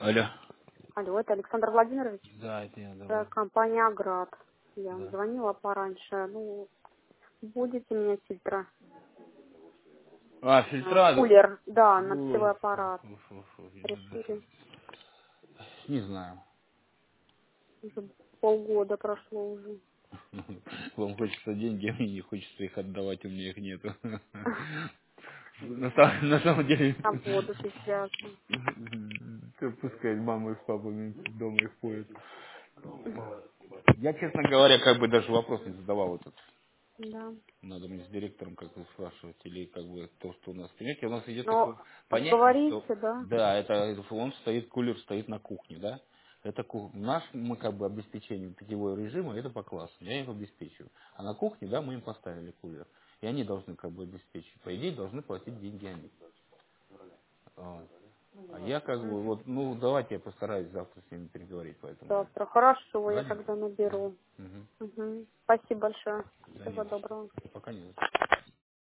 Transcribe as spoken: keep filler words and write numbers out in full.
Алло. Алло, это Александр Владимирович. Да, это я, Это давай. компания «Аград». Я вам Да. звонила пораньше. Ну, будете мне фильтра? А, А, фильтра? Кулер, да, на Фу, пищевой фу, аппарат. фу, фу, фу, я не знаю. Решили. Не знаю. Уже полгода прошло уже. Вам хочется деньги, а мне не хочется их отдавать, у меня их нету. На самом, на самом деле, А воду связано. да пускай мама с папой дома их поют. Я, честно говоря, как бы даже вопрос не задавал этот. Да. Надо мне с директором как бы спрашивать, или как бы то, что у нас. Понимаете, у нас идет Но такое понятие, что обговорите, да? да, это он стоит, кулер стоит на кухне, да? Это ку- наш, мы как бы обеспечением питьевого режима, это по классу, я их обеспечиваю. А на кухне, да, мы им поставили кулер. И они должны как бы обеспечить. По идее, должны платить деньги они. Вот. А я как бы, Мгм. вот, ну, давайте я постараюсь завтра с ними переговорить по этому поводу. Завтра. Хорошо, я Ладно? тогда наберу. Угу. Угу. Спасибо большое. Да Всего не за доброго. что. Пока не за что.